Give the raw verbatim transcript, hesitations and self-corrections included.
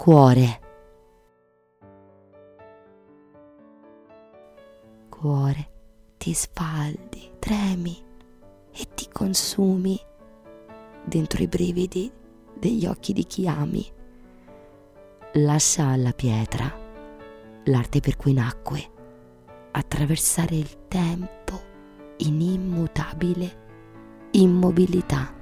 Cuore. Cuore, ti sfaldi, tremi e ti consumi dentro i brividi degli occhi di chi ami. Lascia alla pietra l'arte per cui nacque attraversare il tempo in immutabile immobilità.